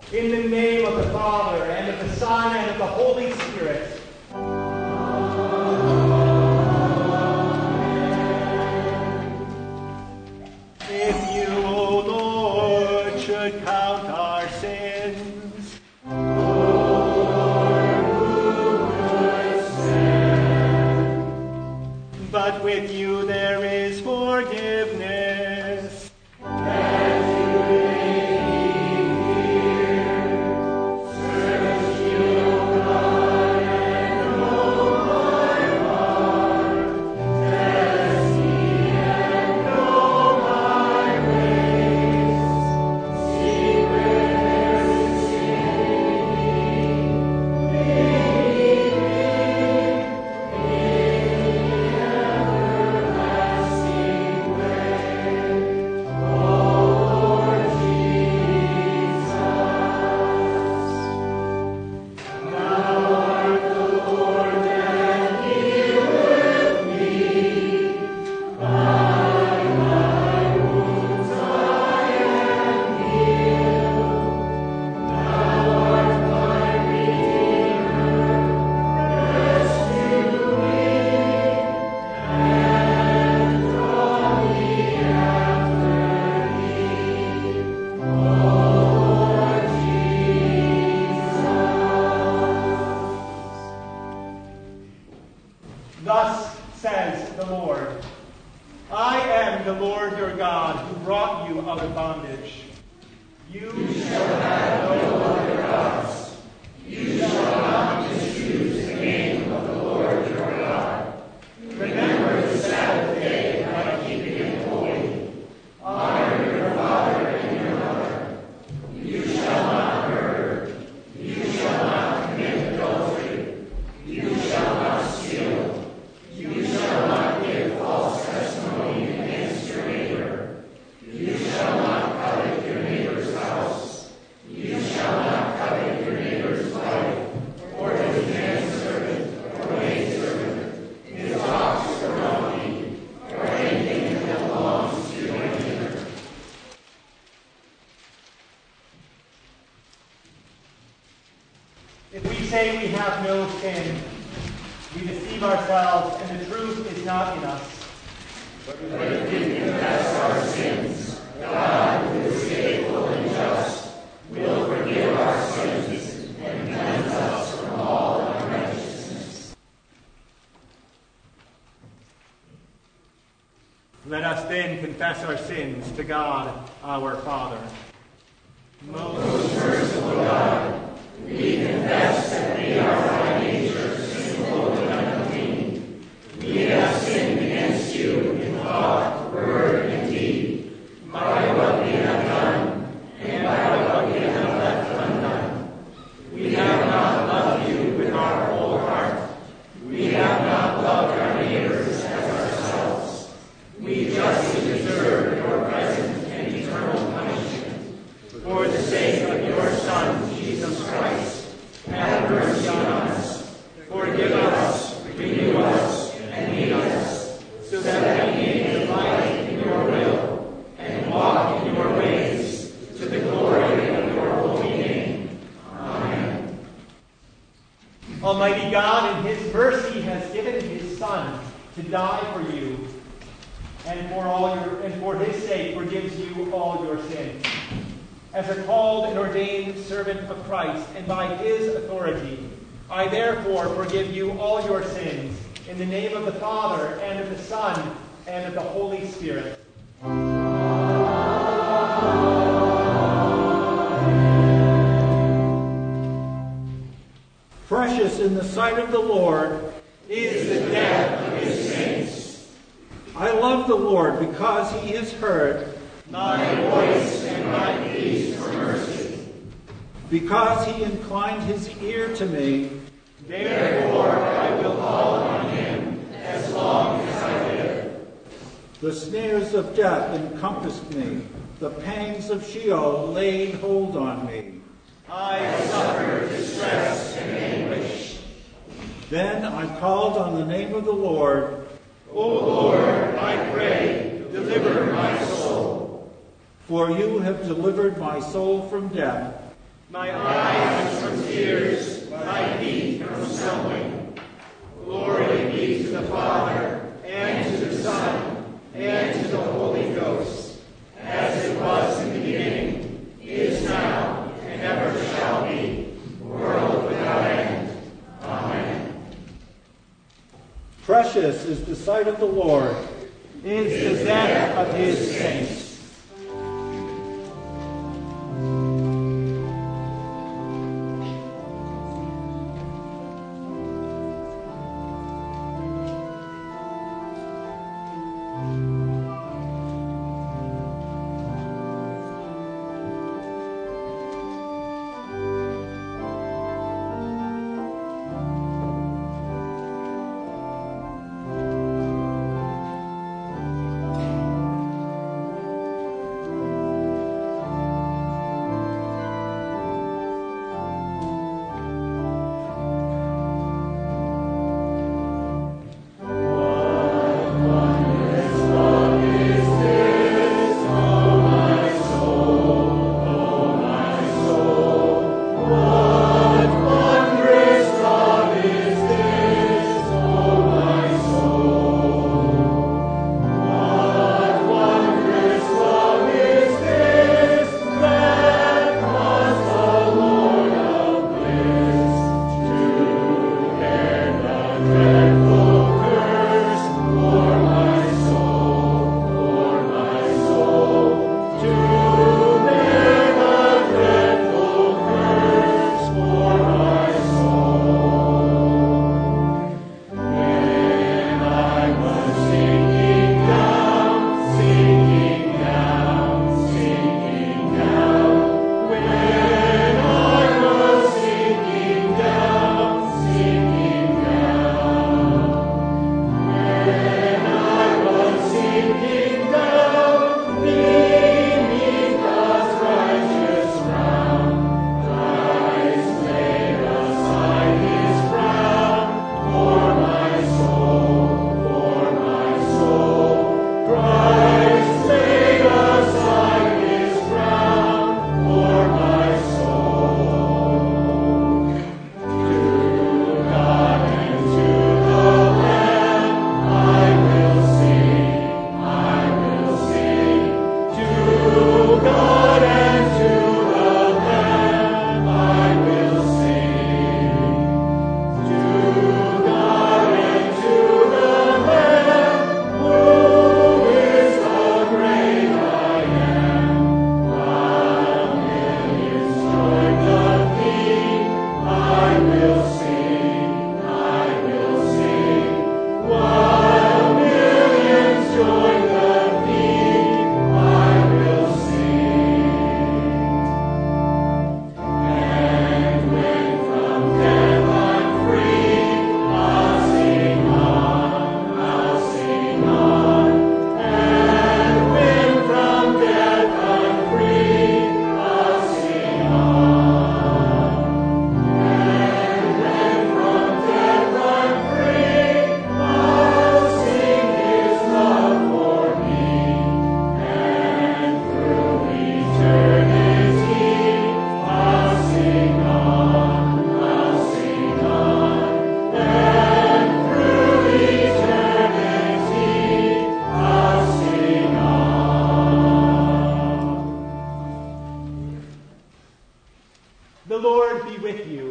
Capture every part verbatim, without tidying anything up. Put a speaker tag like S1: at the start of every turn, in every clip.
S1: In the name of the Father, and of the Son, and of the Holy Spirit.
S2: If you, O Lord, should count our sins, Lord, who would stand? But with you there is forgiveness. That you may hear, search you, God, and know my heart. Test me and know my ways. See where there is sin in me. Lead me in the everlasting way. O Lord Jesus. Thou art the Lord that healeth me. By thy wounds I am healed. Thou art my Redeemer. Rescue me and draw me after thee. O Lord Jesus.
S1: Thus says the Lord, I am the Lord your God, who brought you out of bondage. You shall have no other gods. You shall not misuse the name of the Lord your God. Remember the Sabbath day by keeping it holy. Honor your father and your mother. You shall not murder. You shall not commit adultery. You shall not steal. You shall not give false testimony against your neighbor. You shall not covet your neighbor's house. You shall not covet your neighbor's wife, or his manservant, or maidservant, his ox or donkey, or anything that belongs to your neighbor. If we say we have no sin, we deceive ourselves, and the truth is not in us.
S3: But if we confess our sins, God, who is faithful and just, will forgive our sins and cleanse us from all unrighteousness.
S1: Let us then confess our sins to God, our Father.
S3: Most merciful God, we confess that we are by nature sinful and unclean. We have sinned against you in thought, word, and deed, by what we have done, and by what we have left undone. We have not loved you with our whole heart. We have not loved our neighbors as ourselves. We justly deserve your present and eternal punishment. For the sake of your Son, Jesus Christ, have mercy on us. Forgive us, renew us, and lead us, so that we may delight in your will and walk in your ways, to the glory of your holy name. Amen.
S1: Almighty God, in his mercy, has given his Son to die for you, and for all your and for his sake forgives you all your sins. As a called and ordained servant of Christ, and by his authority, I therefore forgive you all your sins, in the name of the Father, and of the Son, and of the Holy Spirit.
S4: Precious in the sight of the Lord
S3: Is the death of his saints.
S4: I love the Lord because he has heard,
S3: My voice and my pleas for mercy.
S4: because he inclined his ear to me.
S3: Therefore I will call on him as long as I live.
S4: The snares of death encompassed me. The pangs of Sheol laid hold on me.
S3: I suffered distress and anguish.
S4: Then I called on the name of the Lord.
S3: O Lord, I pray, deliver my soul.
S4: For you have delivered my soul from death
S1: My eyes from tears, my feet from stumbling. Glory be to the Father, and to the Son, and to the Holy Ghost, as it was in the beginning, is now, and ever shall be, world without end. Amen.
S4: Precious is the sight of the Lord,
S1: Is the death of his saints. The Lord be with you.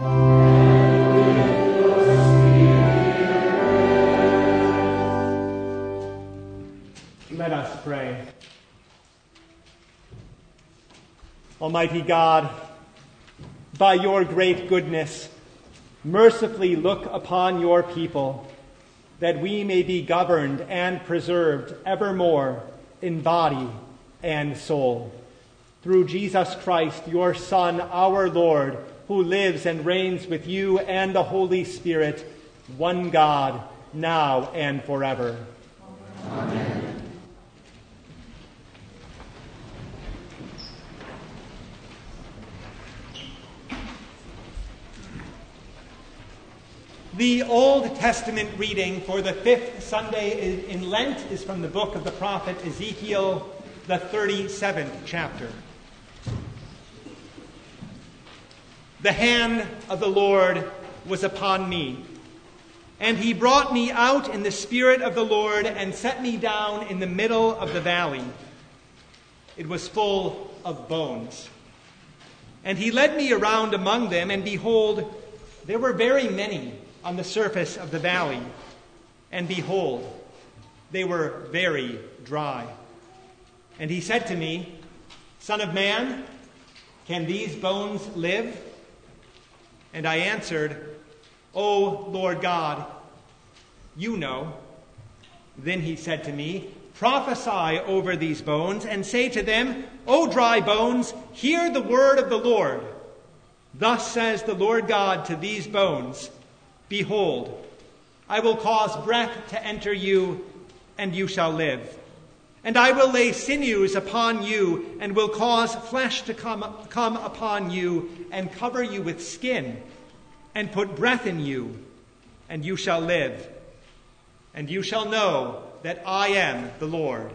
S1: Let us pray. Almighty God, by your great goodness, mercifully look upon your people, that we may be governed and preserved evermore in body and soul. Through Jesus Christ, your Son, our Lord, who lives and reigns with you and the Holy Spirit, one God, now and forever.
S2: Amen.
S1: The Old Testament reading for the fifth Sunday in Lent is from the book of the prophet Ezekiel, the thirty-seventh chapter. the hand of the Lord was upon me, and he brought me out in the spirit of the Lord and set me down in the middle of the valley. It was full of bones. And he led me around among them, and behold, there were very many on the surface of the valley. And behold, they were very dry. And he said to me, Son of man, can these bones live? And I answered, O Lord God, you know. Then he said to me, Prophesy over these bones, and say to them, O dry bones, hear the word of the Lord. Thus says the Lord God to these bones, Behold, I will cause breath to enter you, and you shall live. And I will lay sinews upon you, and will cause flesh to come, come upon you, and cover you with skin, and put breath in you, and you shall live. And you shall know that I am the Lord.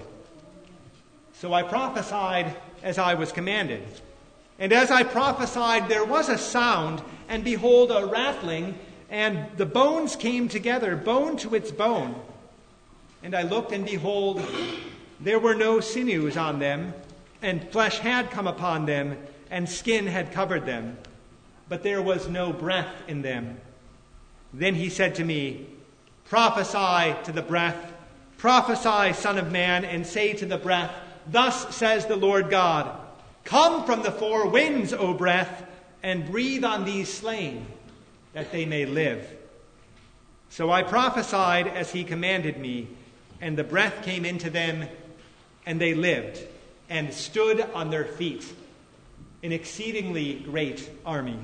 S1: So I prophesied as I was commanded. And as I prophesied, there was a sound, and behold, a rattling, and the bones came together, bone to its bone. And I looked, and behold, there were no sinews on them, and flesh had come upon them, and skin had covered them, but there was no breath in them. Then he said to me, Prophesy to the breath, prophesy, Son of man, and say to the breath, Thus says the Lord God, Come from the four winds, O breath, and breathe on these slain, that they may live. So I prophesied as he commanded me, and the breath came into them, and they lived, and stood on their feet, an exceedingly great army.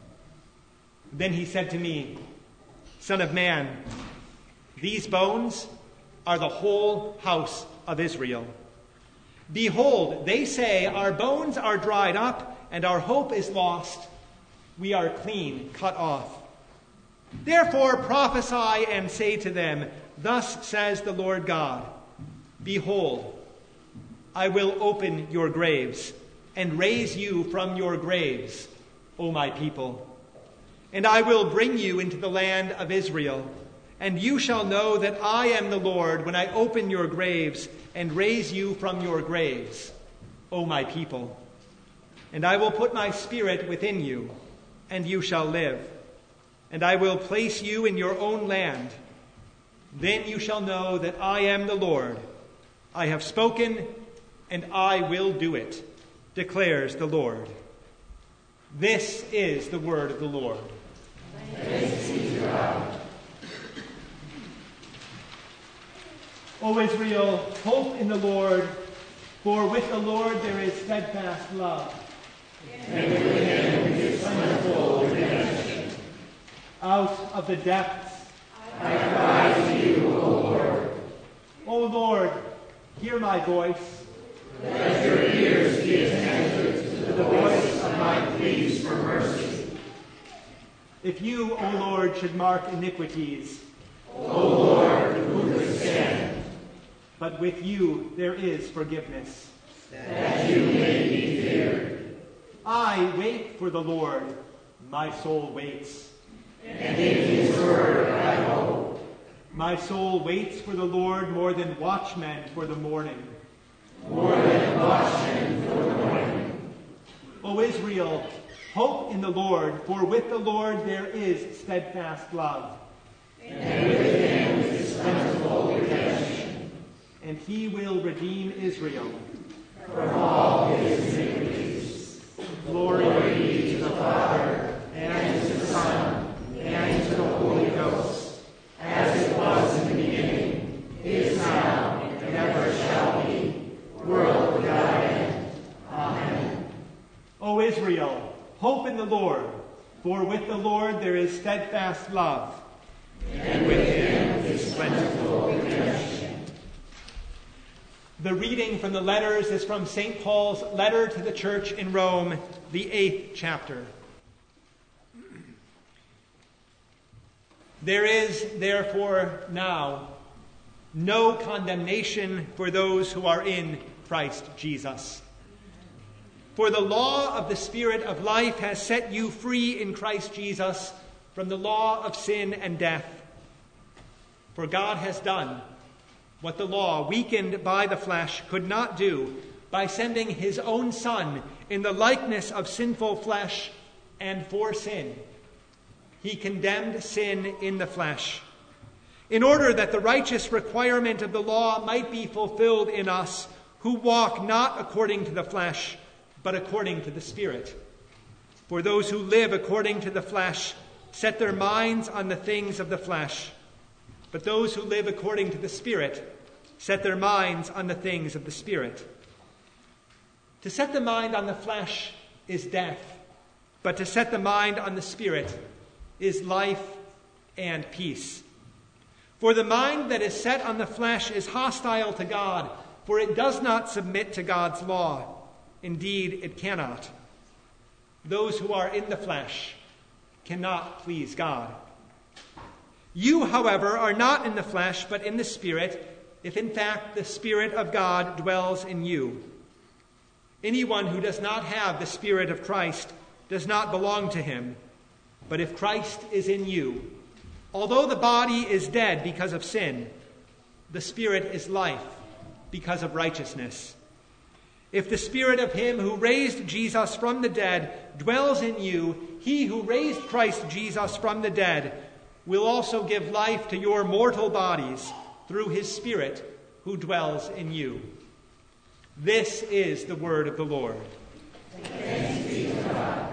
S1: Then he said to me, Son of man, these bones are the whole house of Israel. Behold, they say, Our bones are dried up, and our hope is lost. We are clean cut off. Therefore prophesy and say to them, Thus says the Lord God, Behold, I will open your graves, and raise you from your graves, O my people. And I will bring you into the land of Israel, and you shall know that I am the Lord when I open your graves and raise you from your graves, O my people. And I will put my spirit within you, and you shall live. And I will place you in your own land. Then you shall know that I am the Lord. I have spoken, and I will do it, declares the Lord. This is the word of the Lord.
S3: Thanks be to God.
S1: O Israel, hope in the Lord, for with the Lord there is steadfast love.
S3: And with him is wonderful redemption.
S1: Out of the depths
S3: I cry to you, O Lord.
S1: O Lord, hear my voice.
S3: Let your ears be attentive to the voice of my pleas for mercy.
S1: If you, O Lord, should mark iniquities,
S3: O Lord, who could stand?
S1: But with you there is forgiveness,
S3: that you may be feared.
S1: I wait for the Lord, my soul waits.
S3: And in his word I hope.
S1: My soul waits for the Lord more than watchmen for the morning.
S3: More than watchmen for the morning.
S1: O Israel, hope in the Lord, for with the Lord there is steadfast love.
S3: And with him is plentiful redemption.
S1: And he will redeem Israel
S3: from all his iniquities.
S1: Glory be to the Father, and to the Son, and to the Holy Ghost, as it was in the beginning, is now, and ever shall be, world without end. Amen. O Israel, hope in the Lord, for with the Lord there is steadfast love,
S3: and with him is plentiful redemption.
S1: The reading from the letters is from Saint Paul's letter to the church in Rome, the eighth chapter. There is, therefore, now no condemnation for those who are in Christ Jesus. For the law of the Spirit of life has set you free in Christ Jesus from the law of sin and death. For God has done what the law, weakened by the flesh, could not do by sending his own Son in the likeness of sinful flesh and for sin. He condemned sin in the flesh, in order that the righteous requirement of the law might be fulfilled in us, who walk not according to the flesh, but according to the Spirit. For those who live according to the flesh set their minds on the things of the flesh, but those who live according to the Spirit set their minds on the things of the Spirit. To set the mind on the flesh is death, but to set the mind on the Spirit is life and peace. For the mind that is set on the flesh is hostile to God, for it does not submit to God's law. Indeed, it cannot. Those who are in the flesh cannot please God. You, however, are not in the flesh, but in the Spirit, if in fact the Spirit of God dwells in you. Anyone who does not have the Spirit of Christ does not belong to him. But if Christ is in you, although the body is dead because of sin, the Spirit is life because of righteousness. If the Spirit of him who raised Jesus from the dead dwells in you, he who raised Christ Jesus from the dead will also give life to your mortal bodies through his Spirit who dwells in you. This is the word of the Lord.
S2: Thanks be to God.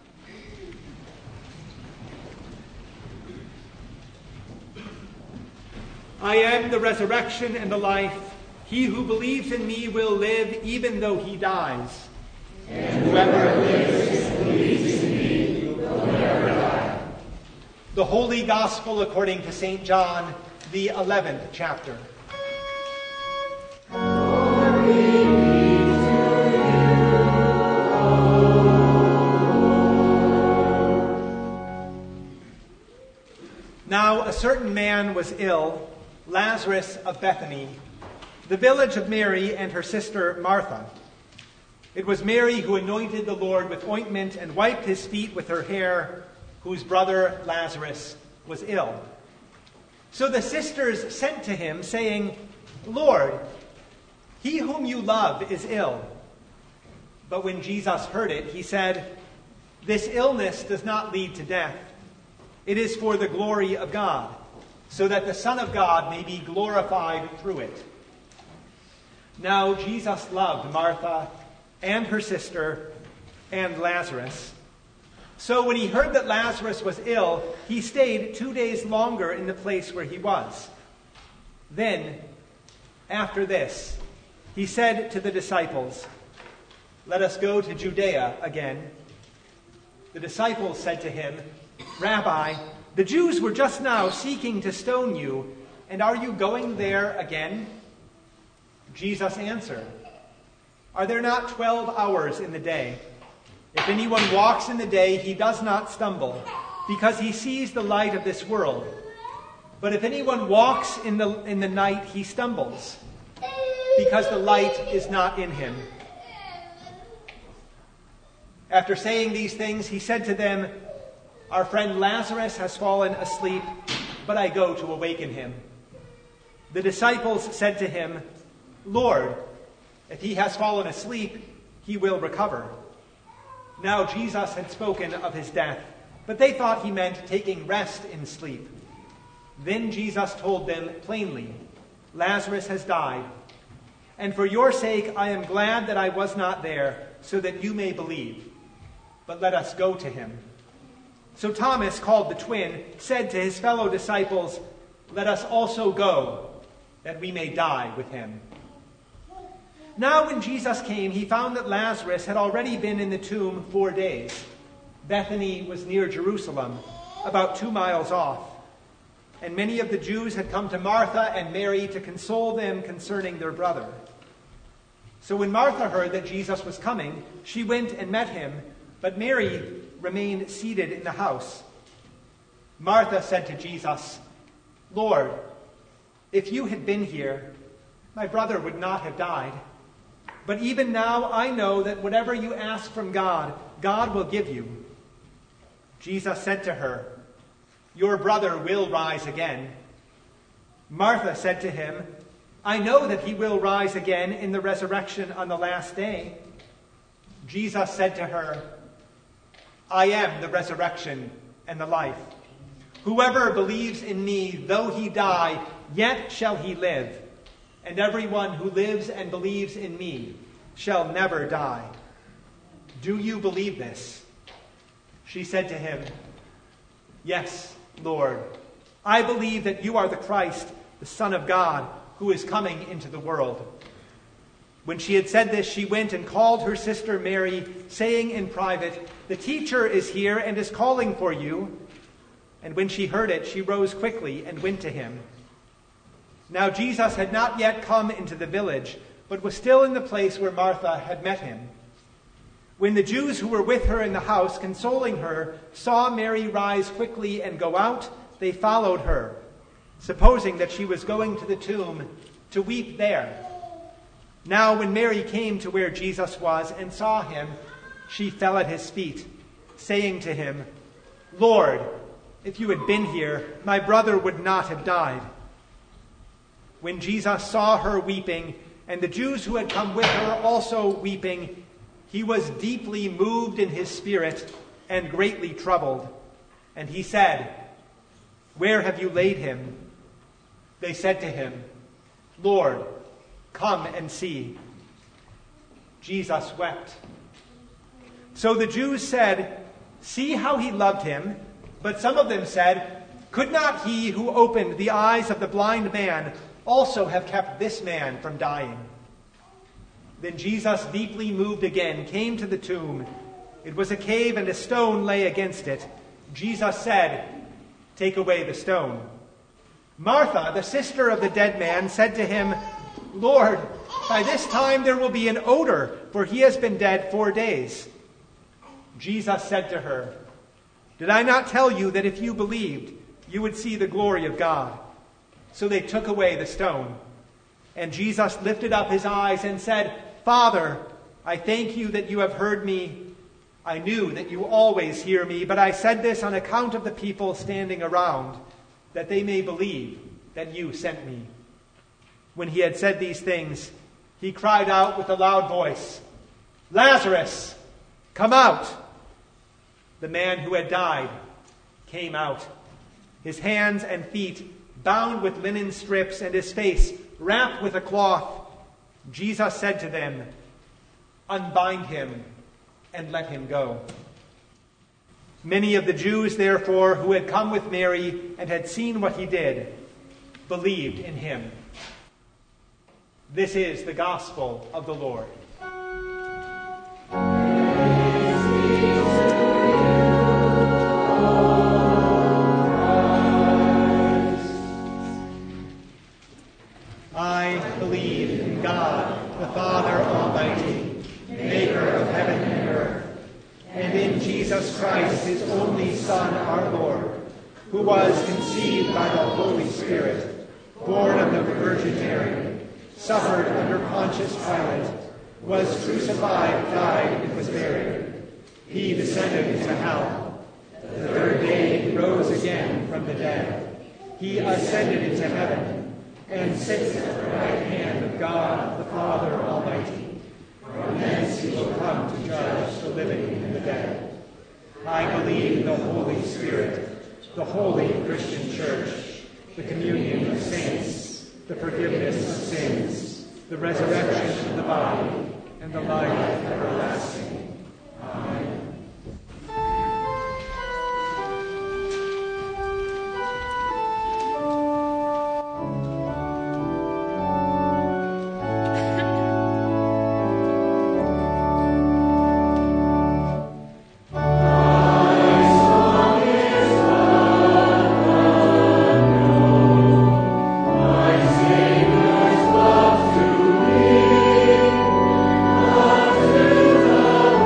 S1: I am the resurrection and the life. He who believes in me will live even though he dies.
S2: And whoever lives and believes in me will never die.
S1: The Holy Gospel according to Saint John, the eleventh chapter.
S2: Glory be to you,
S1: Now a certain man was ill, Lazarus of Bethany, the village of Mary and her sister Martha. It was Mary who anointed the Lord with ointment and wiped his feet with her hair, whose brother Lazarus was ill. So the sisters sent to him, saying, Lord, he whom you love is ill. But when Jesus heard it, he said, This illness does not lead to death. It is for the glory of God, so that the Son of God may be glorified through it. Now Jesus loved Martha and her sister and Lazarus. So when he heard that Lazarus was ill, he stayed two days longer in the place where he was. Then, after this, he said to the disciples, Let us go to Judea again. The disciples said to him, Rabbi, the Jews were just now seeking to stone you, and are you going there again? Jesus answered, Are there not twelve hours in the day? If anyone walks in the day, he does not stumble, because he sees the light of this world. But if anyone walks in the, in the night, he stumbles, because the light is not in him. After saying these things, he said to them, Our friend Lazarus has fallen asleep, but I go to awaken him. The disciples said to him, Lord, if he has fallen asleep, he will recover. Now Jesus had spoken of his death, but they thought he meant taking rest in sleep. Then Jesus told them plainly, Lazarus has died, and for your sake I am glad that I was not there, so that you may believe. But let us go to him. So Thomas, called the twin, said to his fellow disciples, Let us also go, that we may die with him. Now when Jesus came, he found that Lazarus had already been in the tomb four days. Bethany was near Jerusalem, about two miles off. And many of the Jews had come to Martha and Mary to console them concerning their brother. So when Martha heard that Jesus was coming, she went and met him, but Mary remained seated in the house. Martha said to Jesus, Lord, if you had been here, my brother would not have died. But even now I know that whatever you ask from God, God will give you." Jesus said to her, "Your brother will rise again." Martha said to him, "I know that he will rise again in the resurrection on the last day." Jesus said to her, "I am the resurrection and the life. Whoever believes in me, though he die, yet shall he live. And everyone who lives and believes in me shall never die. Do you believe this?" She said to him, "Yes, Lord. I believe that you are the Christ, the Son of God, who is coming into the world." When she had said this, she went and called her sister Mary, saying in private, "The teacher is here and is calling for you." And when she heard it, she rose quickly and went to him. Now Jesus had not yet come into the village, but was still in the place where Martha had met him. When the Jews who were with her in the house, consoling her, saw Mary rise quickly and go out, they followed her, supposing that she was going to the tomb to weep there. Now when Mary came to where Jesus was and saw him, she fell at his feet, saying to him, "Lord, if you had been here, my brother would not have died." When Jesus saw her weeping, and the Jews who had come with her also weeping, he was deeply moved in his spirit and greatly troubled. And he said, "Where have you laid him?" They said to him, "Lord, come and see." Jesus wept. So the Jews said, "See how he loved him." But some of them said, "Could not he who opened the eyes of the blind man also have kept this man from dying?" Then Jesus, deeply moved again, came to the tomb. It was a cave, and a stone lay against it. Jesus said, "Take away the stone." Martha, the sister of the dead man, said to him, "Lord, by this time there will be an odor, for he has been dead four days." Jesus said to her, "Did I not tell you that if you believed, you would see the glory of God?" So they took away the stone. And Jesus lifted up his eyes and said, "Father, I thank you that you have heard me. I knew that you always hear me, but I said this on account of the people standing around, that they may believe that you sent me." When he had said these things, he cried out with a loud voice, "Lazarus, come out!" The man who had died came out, his hands and feet bound with linen strips, and his face wrapped with a cloth. Jesus said to them, "Unbind him and let him go." Many of the Jews, therefore, who had come with Mary and had seen what he did, believed in him. This is the gospel of the Lord. I believe in God, the Father Almighty, maker of heaven and earth, and in Jesus Christ, his only Son, our Lord, who was conceived by the Holy Spirit, born of the Virgin Mary, suffered under Pontius Pilate, was crucified, died, and was buried. He descended into hell. The third day he rose again from the dead. He ascended into heaven, and sits at the right hand of God, the Father Almighty. From thence he will come to judge the living and the dead. I believe in the Holy Spirit, the holy Christian Church, the communion of saints, the forgiveness of sins, the resurrection of the body, and the life everlasting. Amen.
S3: To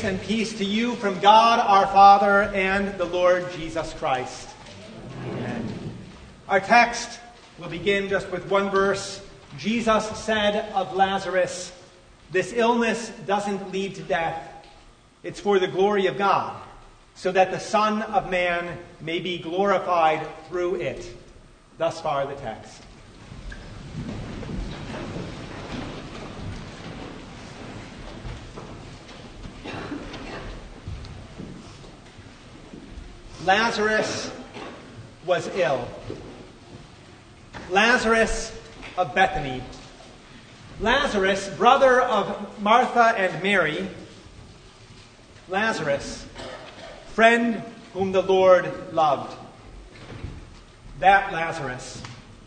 S1: and peace to you from God our Father and the Lord Jesus Christ. Amen. Our text will begin just with one verse. Jesus said of Lazarus, "This illness doesn't lead to death. It's for the glory of God, so that the Son of Man may be glorified through it." Thus far the text. Lazarus was ill. Lazarus of Bethany. Lazarus, brother of Martha and Mary. Lazarus, friend whom the Lord loved. That Lazarus.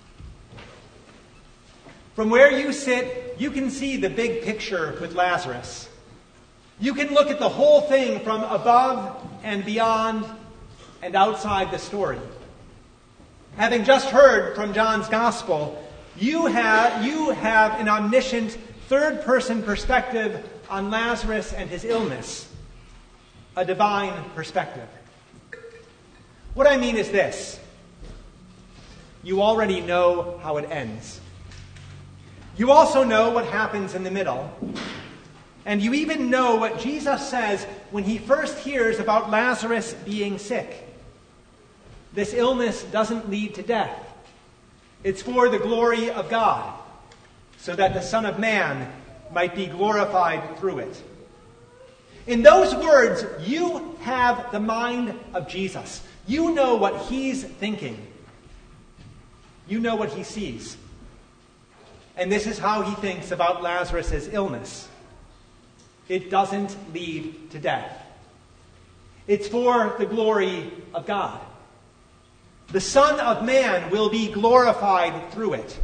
S1: From where you sit, you can see the big picture with Lazarus. You can look at the whole thing from above and beyond and outside the story. Having just heard from John's Gospel, you have, you have an omniscient third-person perspective on Lazarus and his illness, a divine perspective. What I mean is this. You already know how it ends. You also know what happens in the middle. And you even know what Jesus says when he first hears about Lazarus being sick. This illness doesn't lead to death. It's for the glory of God, so that the Son of Man might be glorified through it. In those words, you have the mind of Jesus. You know what he's thinking. You know what he sees. And this is how he thinks about Lazarus' illness. It doesn't lead to death. It's for the glory of God. The Son of Man will be glorified through it.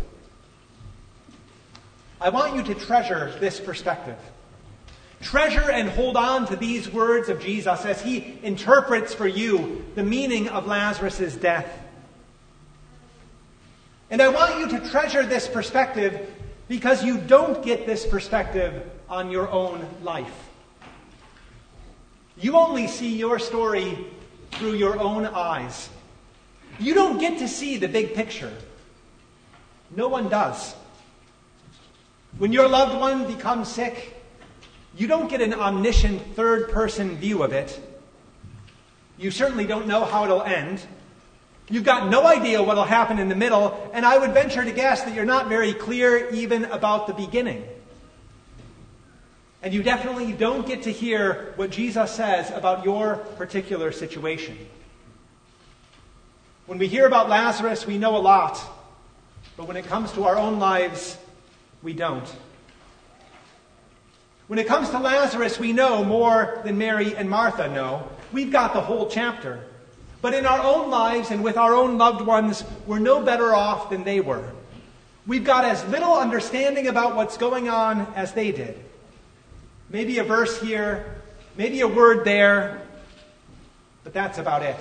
S1: I want you to treasure this perspective. Treasure and hold on to these words of Jesus as he interprets for you the meaning of Lazarus' death. And I want you to treasure this perspective because you don't get this perspective on your own life. You only see your story through your own eyes. You don't get to see the big picture. No one does. When your loved one becomes sick, you don't get an omniscient third-person view of it. You certainly don't know how it'll end. You've got no idea what will happen in the middle, and I would venture to guess that you're not very clear even about the beginning. And you definitely don't get to hear what Jesus says about your particular situation. When we hear about Lazarus, we know a lot, but when it comes to our own lives, we don't. When it comes to Lazarus, we know more than Mary and Martha know. We've got the whole chapter. But in our own lives and with our own loved ones, we're no better off than they were. We've got as little understanding about what's going on as they did. Maybe a verse here, maybe a word there, but that's about it.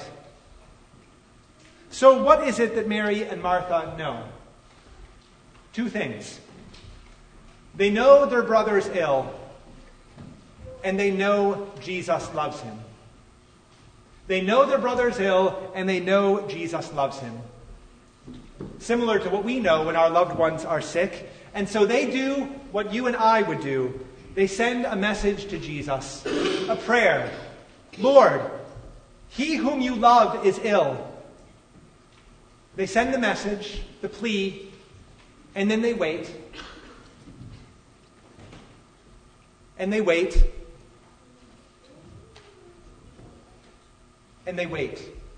S1: So what is it that Mary and Martha know? Two things. They know their brother is ill, and they know Jesus loves him. They know their brother is ill, and they know Jesus loves him. Similar to what we know when our loved ones are sick. And so they do what you and I would do. They send a message to Jesus, a prayer. Lord, he whom you love is ill. They send the message, the plea, and then they wait. And they wait. And they wait.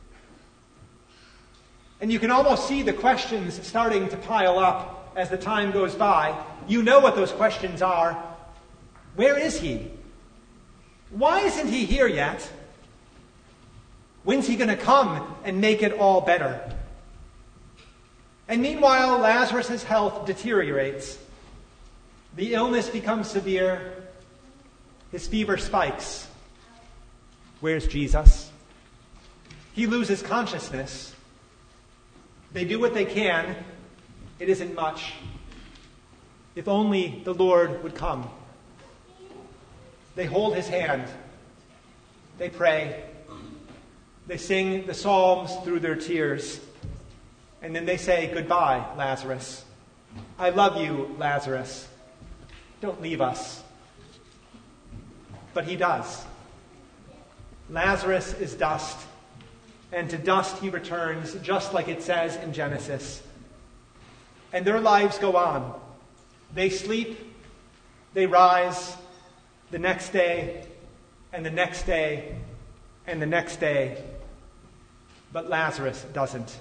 S1: And you can almost see the questions starting to pile up as the time goes by. You know what those questions are. Where is he? Why isn't he here yet? When's he going to come and make it all better? And meanwhile, Lazarus' health deteriorates. The illness becomes severe. His fever spikes. Where's Jesus? He loses consciousness. They do what they can. It isn't much. If only the Lord would come. They hold his hand. They pray. They sing the psalms through their tears. And then they say, "Goodbye, Lazarus. I love you, Lazarus. Don't leave us." But he does. Lazarus is dust, and to dust he returns, just like it says in Genesis. And their lives go on. They sleep, they rise, the next day, and the next day, and the next day. But Lazarus doesn't.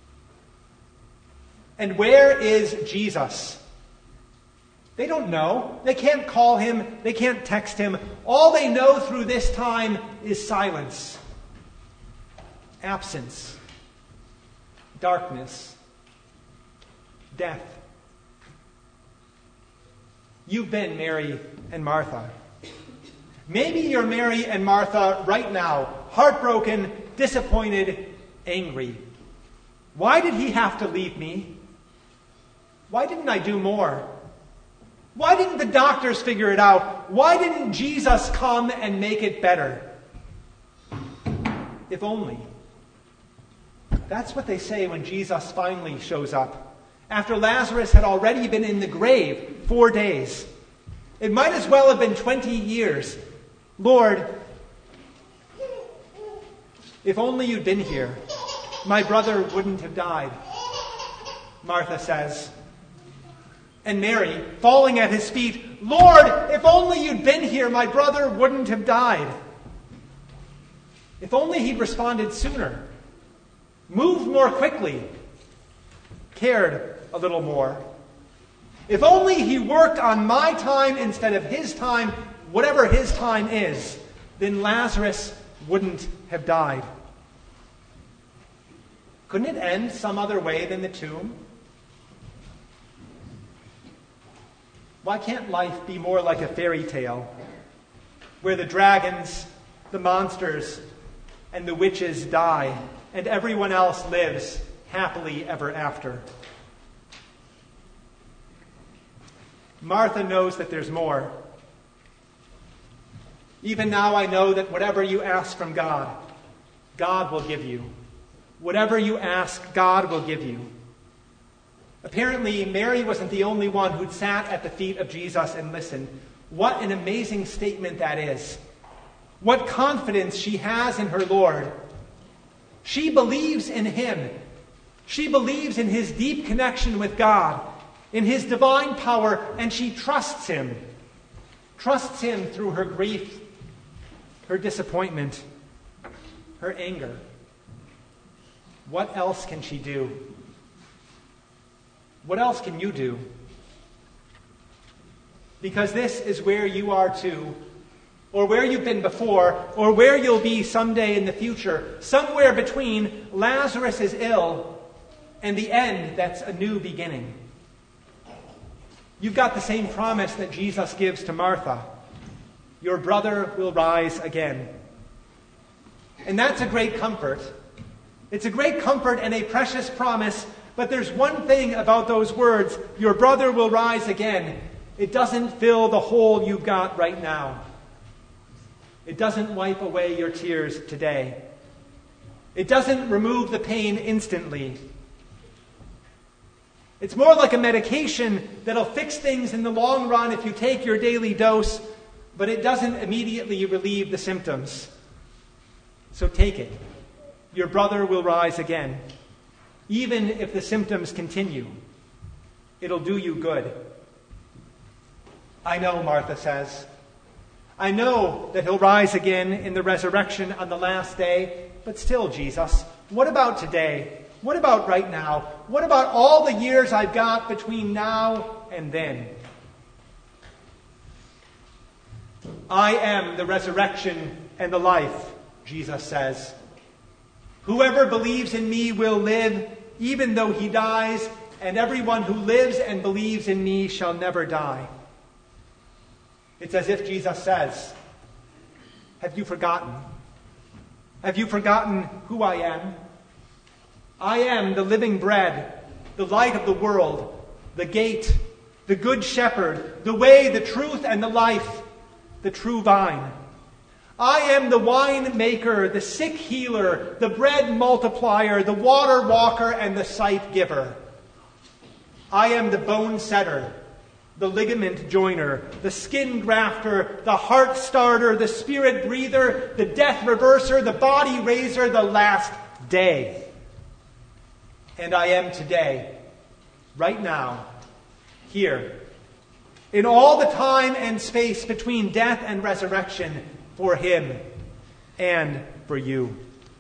S1: And where is Jesus? They don't know. They can't call him. They can't text him. All they know through this time is silence, absence, darkness, death. You've been Mary and Martha. Maybe you're Mary and Martha right now, heartbroken, disappointed, angry. Why did he have to leave me? Why didn't I do more? Why didn't the doctors figure it out? Why didn't Jesus come and make it better? If only. That's what they say when Jesus finally shows up, after Lazarus had already been in the grave four days. It might as well have been twenty years. "Lord, if only you'd been here, my brother wouldn't have died," Martha says. And Mary, falling at his feet, "Lord, if only you'd been here, my brother wouldn't have died." If only he'd responded sooner, moved more quickly, cared a little more. If only he worked on my time instead of his time, whatever his time is, then Lazarus wouldn't have died. Couldn't it end some other way than the tomb? Why can't life be more like a fairy tale, where the dragons, the monsters, and the witches die, and everyone else lives happily ever after? Martha knows that there's more. "Even now I know that whatever you ask from God, God will give you. Whatever you ask, God will give you." Apparently, Mary wasn't the only one who'd sat at the feet of Jesus and listened. What an amazing statement that is. What confidence she has in her Lord. She believes in him. She believes in his deep connection with God, in his divine power, and she trusts him. Trusts him through her grief, her disappointment, her anger. What else can she do? What else can you do? Because this is where you are too, or where you've been before, or where you'll be someday in the future, somewhere between Lazarus is ill and the end that's a new beginning. You've got the same promise that Jesus gives to Martha. Your brother will rise again. And that's a great comfort. It's a great comfort and a precious promise. But there's one thing about those words, "Your brother will rise again." It doesn't fill the hole you've got right now. It doesn't wipe away your tears today. It doesn't remove the pain instantly. It's more like a medication that'll fix things in the long run if you take your daily dose, but it doesn't immediately relieve the symptoms. So take it. Your brother will rise again. Even if the symptoms continue, it'll do you good. "I know," Martha says. "I know that he'll rise again in the resurrection on the last day, but still, Jesus, what about today? What about right now? What about all the years I've got between now and then?" "I am the resurrection and the life," Jesus says. "Whoever believes in me will live, even though he dies, and everyone who lives and believes in me shall never die." It's as if Jesus says, "Have you forgotten? Have you forgotten who I am? I am the living bread, the light of the world, the gate, the good shepherd, the way, the truth, and the life, the true vine. I am the wine maker, the sick healer, the bread multiplier, the water walker, and the sight giver. I am the bone setter, the ligament joiner, the skin grafter, the heart starter, the spirit breather, the death reverser, the body raiser, the last day. And I am today, right now, here, in all the time and space between death and resurrection, for him and for you.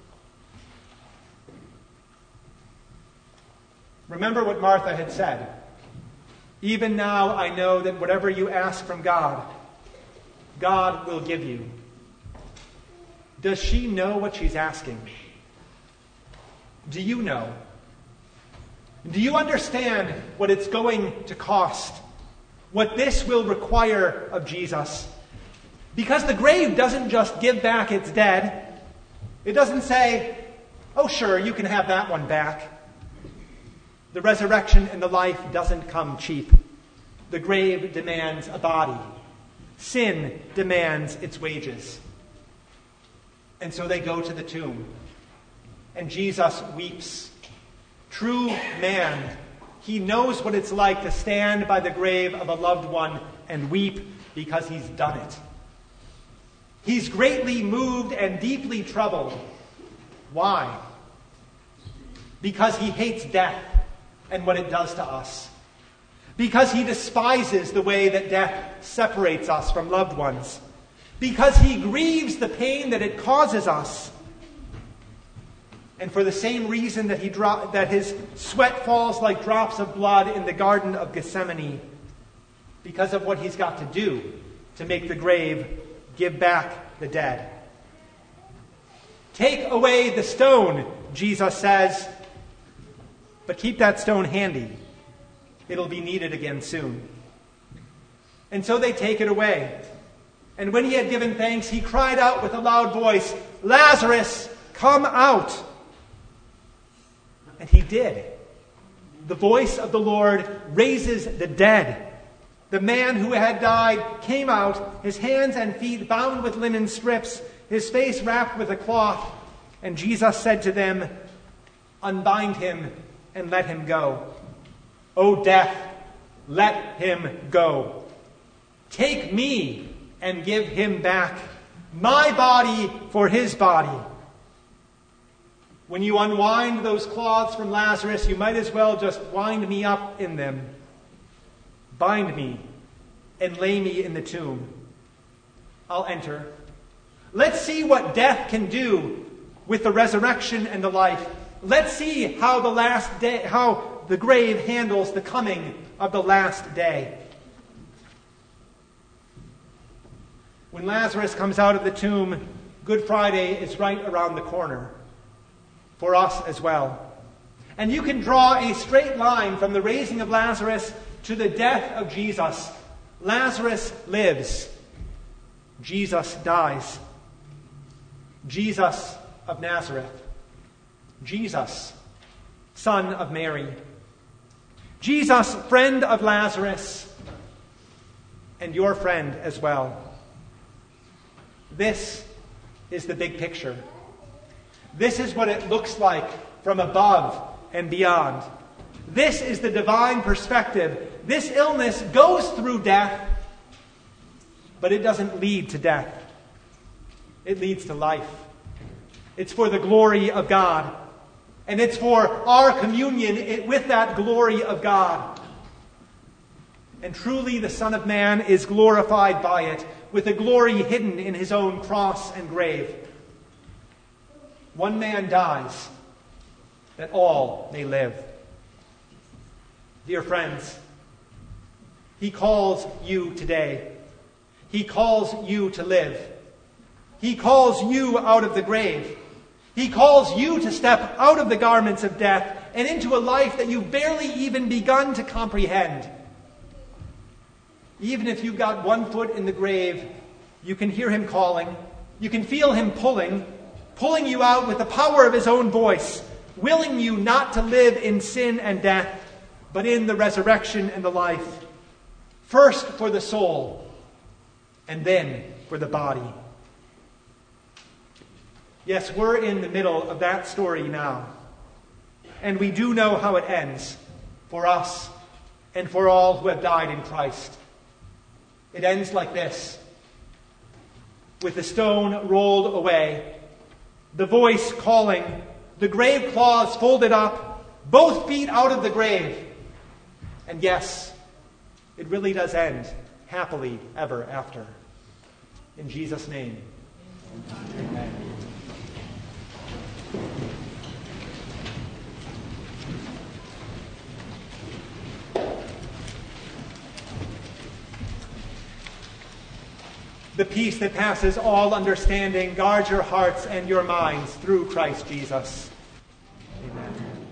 S1: Remember what Martha had said. Even now I know that whatever you ask from God, God will give you. Does she know what she's asking? Do you know? Do you understand what it's going to cost? What this will require of Jesus? Because the grave doesn't just give back its dead. It doesn't say, oh sure, you can have that one back. The resurrection and the life doesn't come cheap. The grave demands a body. Sin demands its wages. And so they go to the tomb. And Jesus weeps. True man, he knows what it's like to stand by the grave of a loved one and weep because he's done it. He's greatly moved and deeply troubled. Why? Because he hates death and what it does to us. Because he despises the way that death separates us from loved ones. Because he grieves the pain that it causes us. And for the same reason that he dro- that his sweat falls like drops of blood in the Garden of Gethsemane, because of what he's got to do to make the grave give back the dead. Take away the stone, Jesus says, but keep that stone handy. It'll be needed again soon. And so they take it away. And when he had given thanks, he cried out with a loud voice, Lazarus, come out! And he did. The voice of the Lord raises the dead. The man who had died came out, his hands and feet bound with linen strips, his face wrapped with a cloth. And Jesus said to them, unbind him and let him go. O death, let him go. Take me and give him back, my body for his body. When you unwind those cloths from Lazarus, you might as well just wind me up in them. Bind me and lay me in the tomb. I'll enter. Let's see what death can do with the resurrection and the life. Let's see how the last day, how the grave handles the coming of the last day. When Lazarus comes out of the tomb, Good Friday is right around the corner. For us as well. And you can draw a straight line from the raising of Lazarus to the death of Jesus. Lazarus lives. Jesus dies. Jesus of Nazareth. Jesus, son of Mary. Jesus, friend of Lazarus, and your friend as well. This is the big picture. This is what it looks like from above and beyond. This is the divine perspective. This illness goes through death, but it doesn't lead to death. It leads to life. It's for the glory of God. And it's for our communion with that glory of God. And truly the Son of Man is glorified by it, with a glory hidden in his own cross and grave. One man dies, that all may live. Dear friends, he calls you today. He calls you to live. He calls you out of the grave. He calls you to step out of the garments of death and into a life that you've barely even begun to comprehend. Even if you've got one foot in the grave, you can hear him calling. You can feel him pulling, pulling you out with the power of his own voice, willing you not to live in sin and death, but in the resurrection and the life. First for the soul, and then for the body. Yes, we're in the middle of that story now. And we do know how it ends for us and for all who have died in Christ. It ends like this: with the stone rolled away, the voice calling, the grave cloths folded up, both feet out of the grave. And yes, it really does end happily ever after. In Jesus' name, amen. The peace that passes all understanding guards your hearts and your minds through Christ Jesus. Amen.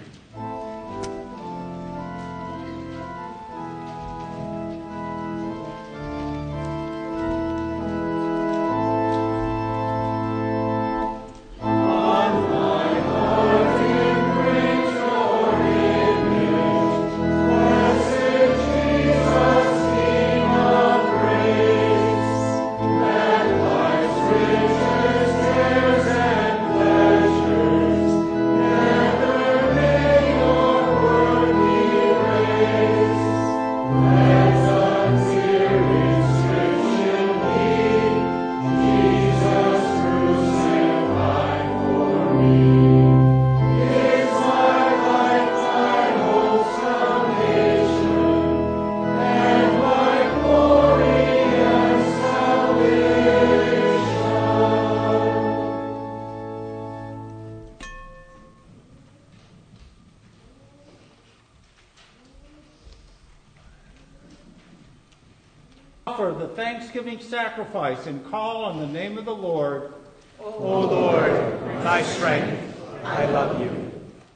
S4: Offer the thanksgiving sacrifice and call on the name of the Lord.
S1: O Lord, my strength, I love you.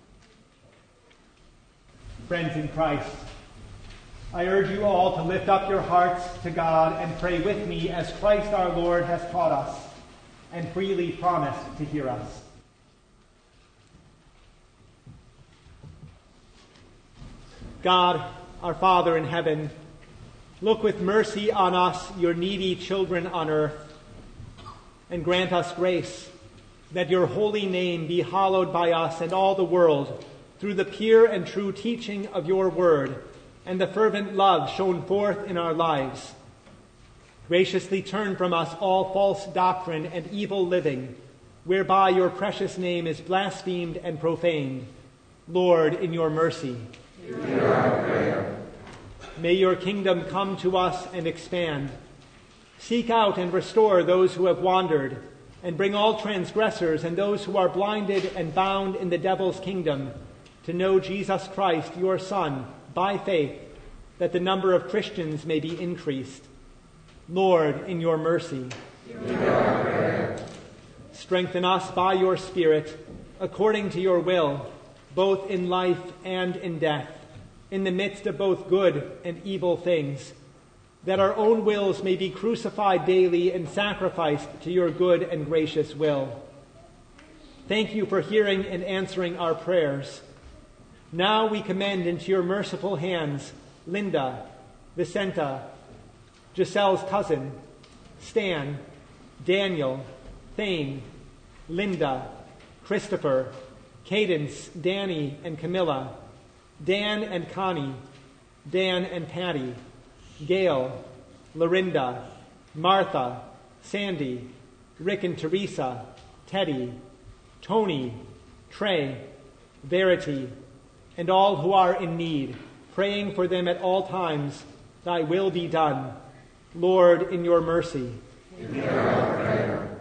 S1: Friends in Christ, I urge you all to lift up your hearts to God and pray with me as Christ our Lord has taught us and freely promised to hear us. God, our Father in heaven, look with mercy on us, your needy children on earth, and grant us grace, that your holy name be hallowed by us and all the world through the pure and true teaching of your word and the fervent love shown forth in our lives. Graciously turn from us all false doctrine and evil living, whereby your precious name is blasphemed and profaned. Lord, in your mercy,
S3: hear our prayer.
S4: May your kingdom come to us and expand. Seek out and restore those who have wandered, and bring all transgressors and those who are blinded and bound in the devil's kingdom to know Jesus Christ, your Son, by faith, that the number of Christians may be increased. Lord, in your mercy,
S3: hear our prayer.
S4: Strengthen us by your Spirit, according to your will, both in life and in death, in the midst of both good and evil things, that our own wills may be crucified daily and sacrificed to your good and gracious will. Thank you for hearing and answering our prayers. Now we commend into your merciful hands Linda, Vicenta, Giselle's cousin, Stan, Daniel, Thane, Linda, Christopher, Cadence, Danny, and Camilla, Dan and Connie, Dan and Patty, Gail, Lorinda, Martha, Sandy, Rick and Teresa, Teddy, Tony, Trey, Verity, and all who are in need, praying for them at all times. Thy will be done. Lord, in your mercy,
S3: hear our prayer.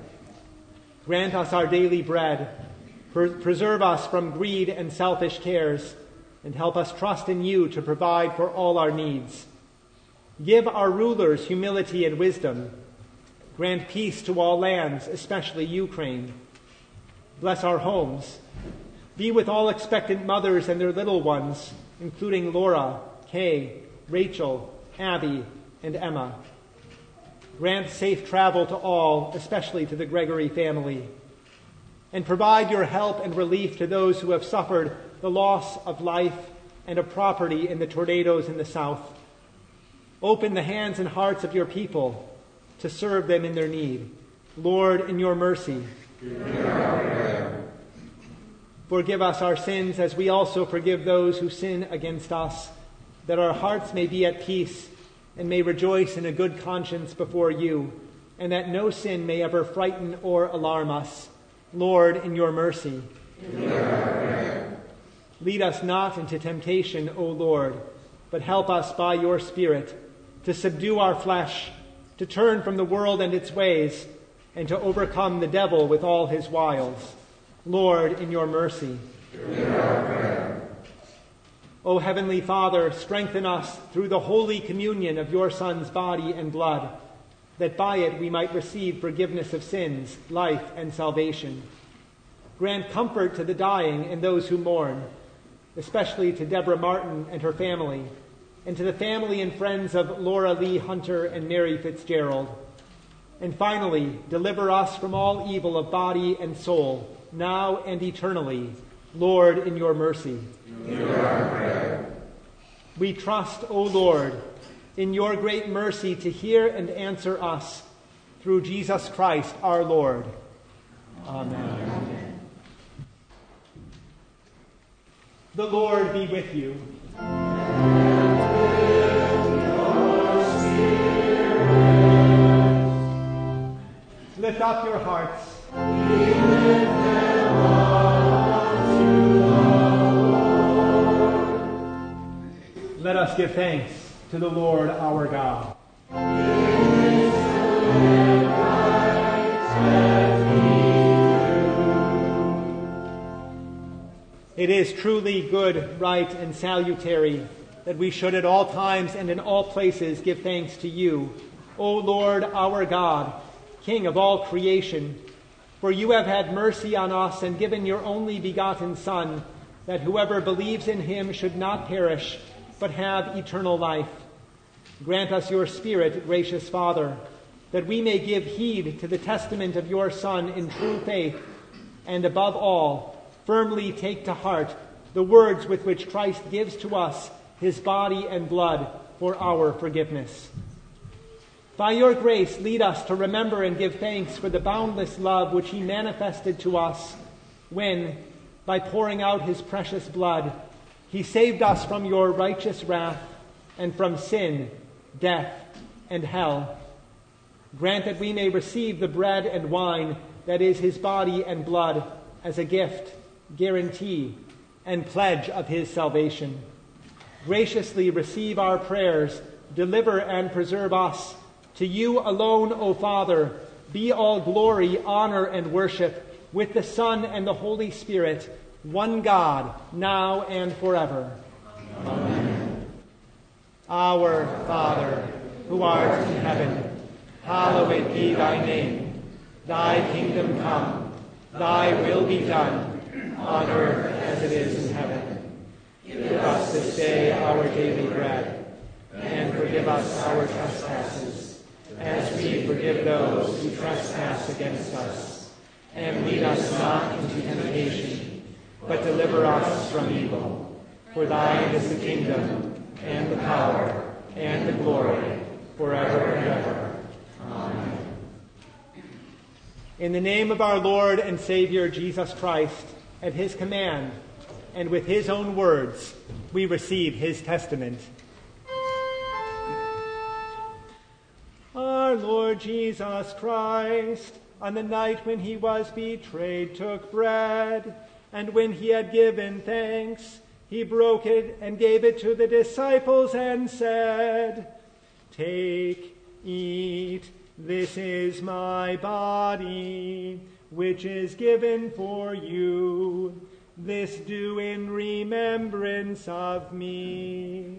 S4: Grant us our daily bread. Preserve us from greed and selfish cares, and help us trust in you to provide for all our needs. Give our rulers humility and wisdom. Grant peace to all lands, especially Ukraine. Bless our homes. Be with all expectant mothers and their little ones, including Laura, Kay, Rachel, Abby, and Emma. Grant safe travel to all, especially to the Gregory family. And provide your help and relief to those who have suffered the loss of life and of property in the tornadoes in the south. Open the hands and hearts of your people to serve them in their need. Lord, in your mercy,
S3: Hear our prayer.
S4: Forgive us our sins as we also forgive those who sin against us, that our hearts may be at peace and may rejoice in a good conscience before you, and that no sin may ever frighten or alarm us. Lord, in your mercy.
S3: Hear our prayer.
S4: Lead us not into temptation, O Lord, but help us by your Spirit to subdue our flesh, to turn from the world and its ways, and to overcome the devil with all his wiles. Lord, in your mercy.
S3: Hear our prayer.
S4: O Heavenly Father, strengthen us through the holy communion of your Son's body and blood, that by it we might receive forgiveness of sins, life, and salvation. Grant comfort to the dying and those who mourn, especially to Deborah Martin and her family, and to the family and friends of Laura Lee Hunter and Mary Fitzgerald. And finally, deliver us from all evil of body and soul, now and eternally. Lord, in your mercy.
S3: Hear our prayer.
S4: We trust, O Lord, in your great mercy to hear and answer us, through Jesus Christ our Lord. Amen. Amen. The Lord be with you. Lift up your hearts.
S3: We lift them up to the Lord.
S4: Let us give thanks to the Lord our God.
S3: It is good and right that we do.
S4: It is truly good, right, and salutary that we should at all times and in all places give thanks to you, O Lord our God, King of all creation, for you have had mercy on us and given your only begotten Son, that whoever believes in him should not perish, but have eternal life. Grant us your Spirit, gracious Father, that we may give heed to the testament of your Son in true faith, and above all, firmly take to heart the words with which Christ gives to us his body and blood for our forgiveness. By your grace, lead us to remember and give thanks for the boundless love which he manifested to us when, by pouring out his precious blood, he saved us from your righteous wrath and from sin, death, and hell. Grant that we may receive the bread and wine that is his body and blood as a gift, guarantee, and pledge of his salvation. Graciously receive our prayers, deliver and preserve us. To you alone, O Father, be all glory, honor, and worship, with the Son and the Holy Spirit, one God, now and forever.
S3: Amen.
S4: Our Father, who art in heaven, hallowed be thy name. Thy kingdom come, thy will be done, on earth as it is in heaven. Give us this day our daily bread, and forgive us our trespasses, as we forgive those who trespass against us. And lead us not into temptation, but deliver us from evil. For thine is the kingdom, and the power, and the glory, forever and ever. Amen. In the name of our Lord and Savior Jesus Christ, at his command, and with his own words, we receive his testament. Our Lord Jesus Christ, on the night when he was betrayed, took bread, and when he had given thanks, he broke it and gave it to the disciples and said, "Take, eat, this is my body, which is given for you. This do in remembrance of me."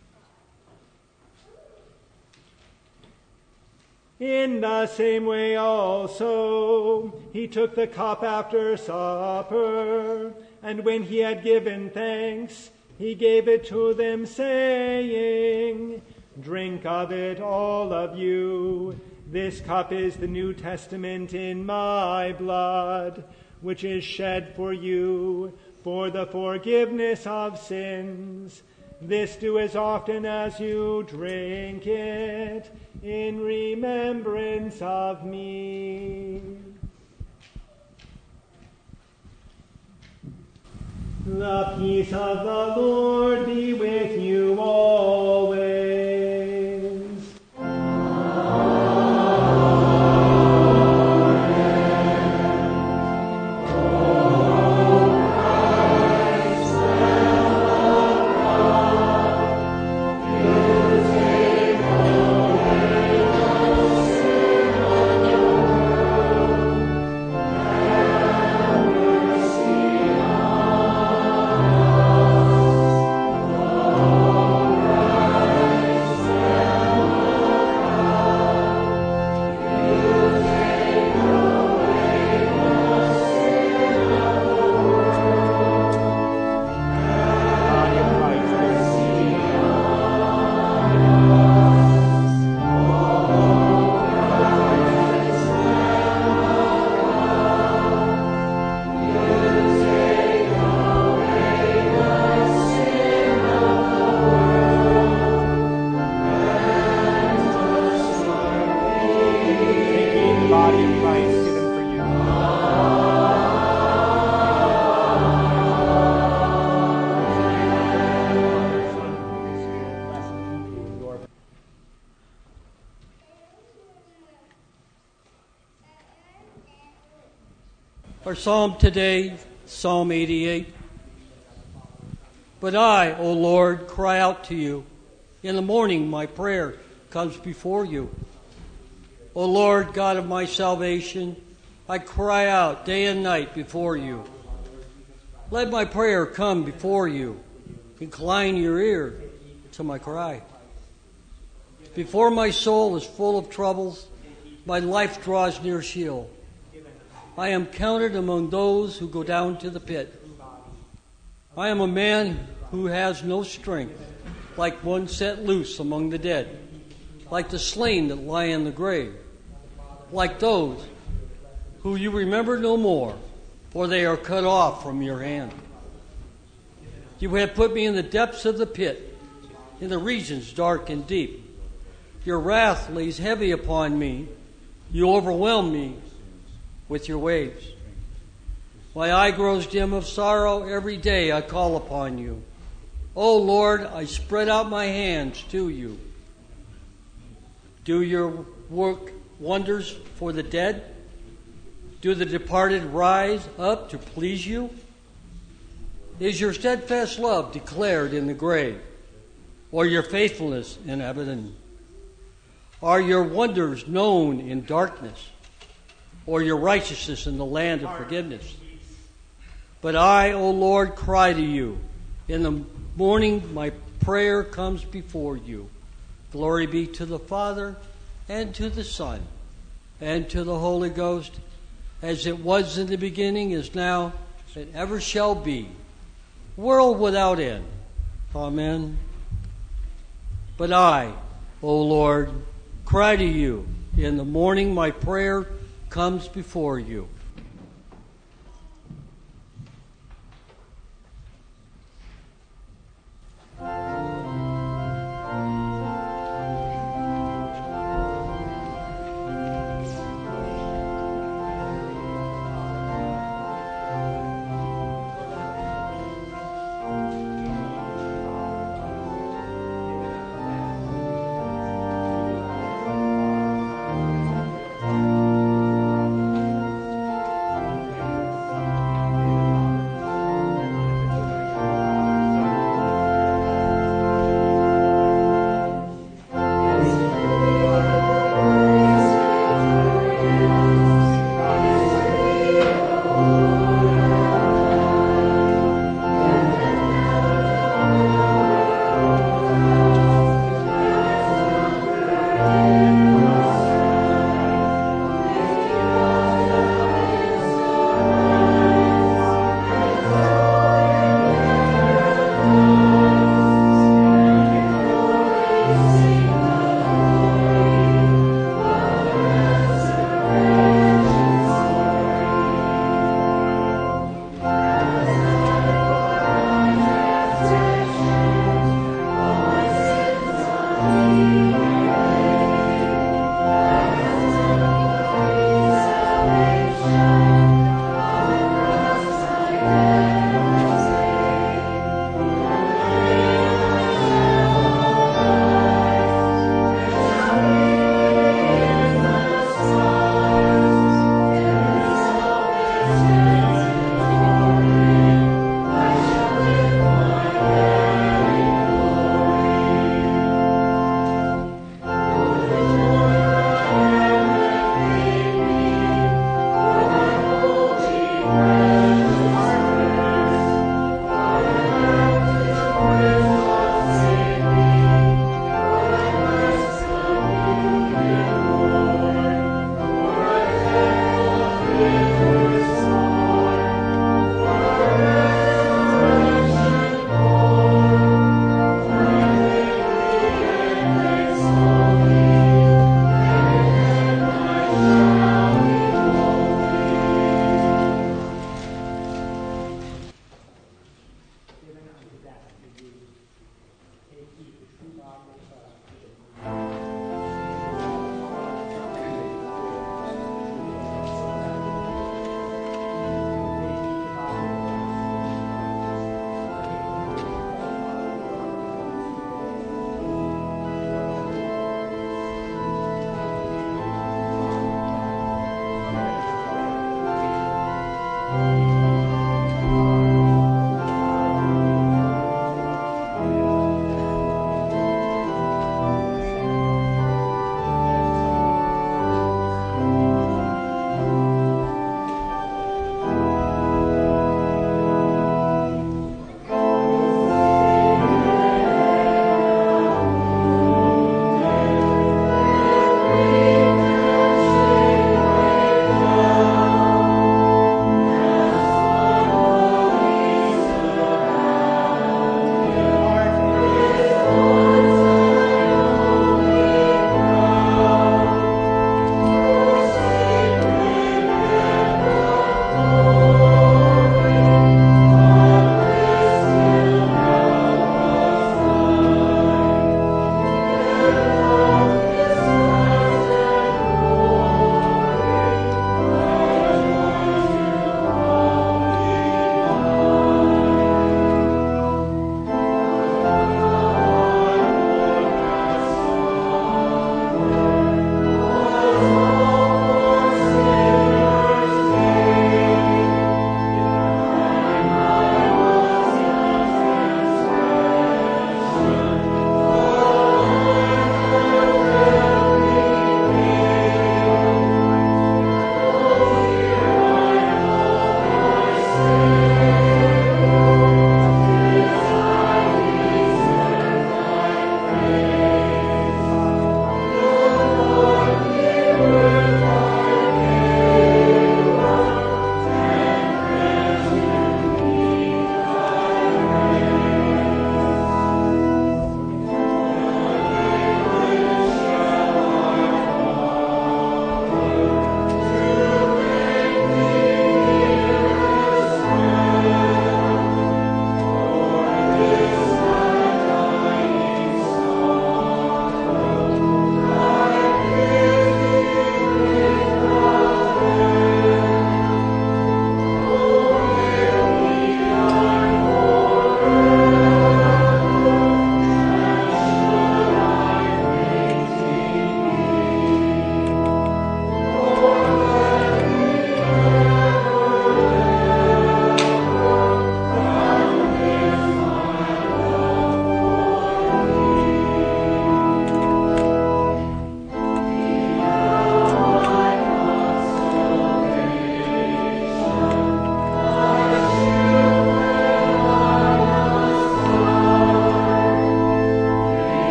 S4: In the same way also, he took the cup after supper, and when he had given thanks, he gave it to them, saying, "Drink of it, all of you. This cup is the New Testament in my blood, which is shed for you for the forgiveness of sins. This do as often as you drink it, in remembrance of me." The peace of the Lord be with you always.
S5: Our psalm today, Psalm eighty-eight. But I, O Lord, cry out to you. In the morning my prayer comes before you. O Lord, God of my salvation, I cry out day and night before you. Let my prayer come before you. Incline your ear to my cry. Before my soul is full of troubles, my life draws near Sheol. I am counted among those who go down to the pit. I am a man who has no strength, like one set loose among the dead, like the slain that lie in the grave, like those who you remember no more, for they are cut off from your hand. You have put me in the depths of the pit, in the regions dark and deep. Your wrath lays heavy upon me. You overwhelm me with your waves. My eye grows dim of sorrow. Every day I call upon you. O Lord, I spread out my hands to you. Do your work wonders for the dead? Do the departed rise up to please you? Is your steadfast love declared in the grave, or your faithfulness in Abaddon? Are your wonders known in darkness, or your righteousness in the land of forgiveness? But I, O Lord, cry to you. In the morning my prayer comes before you. Glory be to the Father, and to the Son, and to the Holy Ghost, as it was in the beginning, is now, and ever shall be, world without end. Amen. But I, O Lord, cry to you. In the morning my prayer comes before you.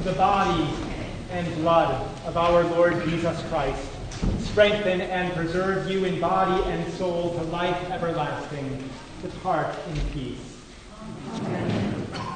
S4: of the body and blood of our Lord Jesus Christ, strengthen and preserve you in body and soul to life everlasting. Depart in peace. Amen.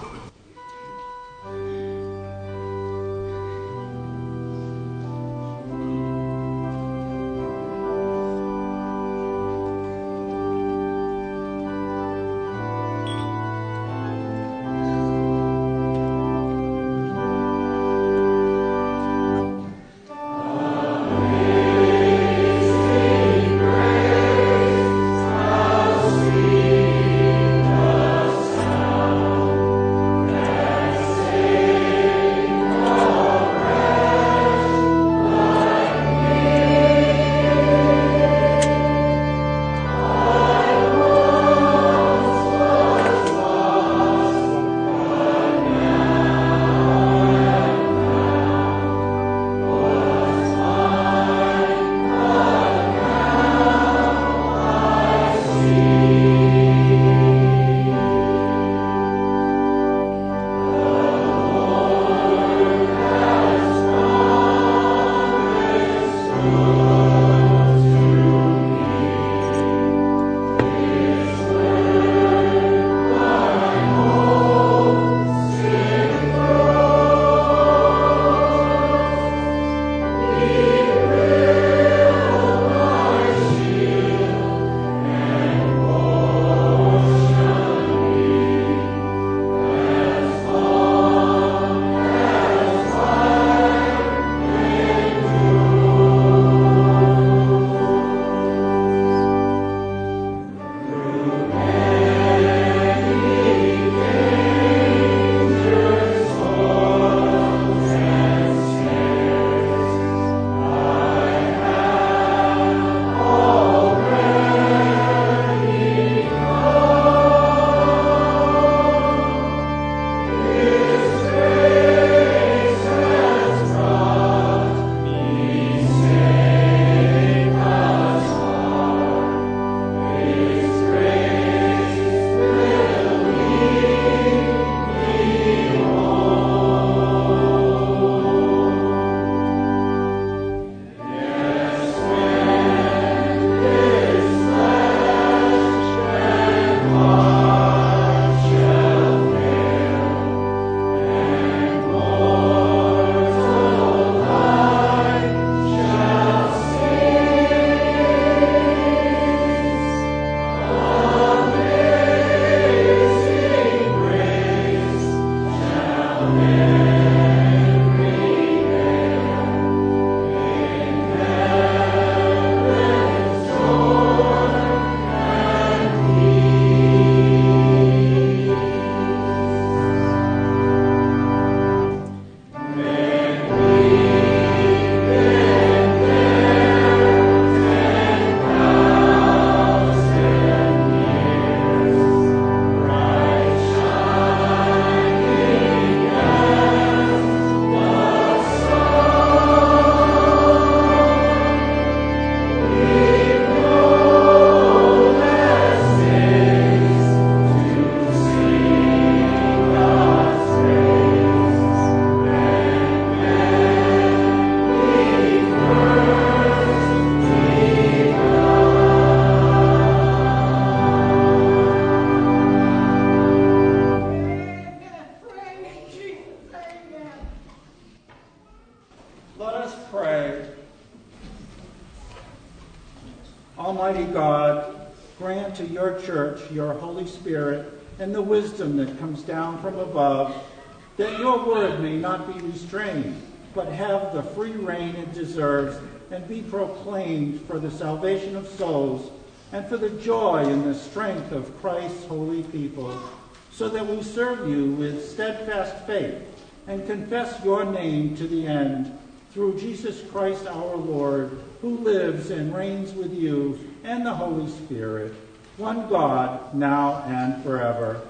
S2: Almighty God, grant to your church your Holy Spirit and the wisdom that comes down from above, that your word may not be restrained, but have the free reign it deserves and be proclaimed for the salvation of souls and for the joy and the strength of Christ's holy people, so that we serve you with steadfast faith and confess your name to the end, through Jesus Christ our Lord, who lives and reigns with you and the Holy Spirit, one God, now and forever.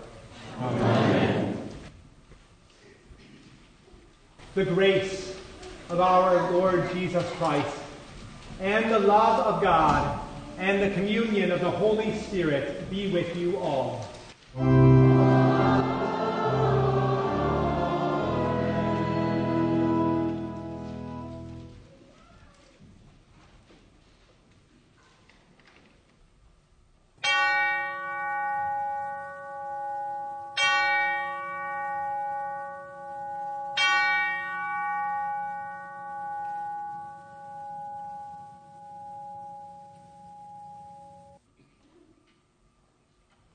S4: Amen. The grace of our Lord Jesus Christ, and the love of God, and the communion of the Holy Spirit be with you all.